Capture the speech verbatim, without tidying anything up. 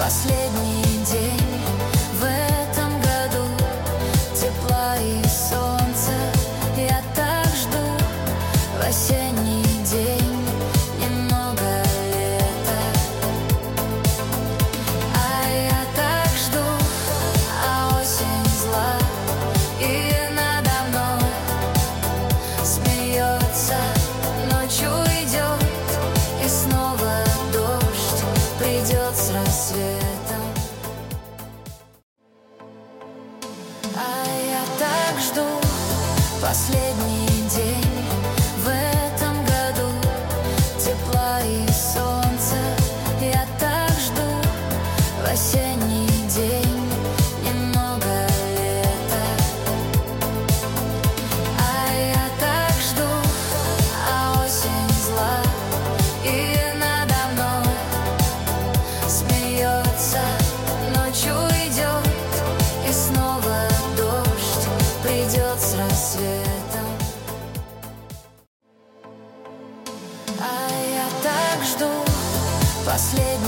последний день в этом году. Тепла и солнца я так жду. В осенний день немного лета, а я так жду. А осень зла и надо мной смеется. Ночью идет, и снова дождь придет с рассветом. А я так жду последний день в этом году. Тепла и солнца я так жду. В осенний день немного лета, а я так жду. А осень зла и надо мной смеется. Ночью идет, и снова дождь придет с рассветом. А я так жду последний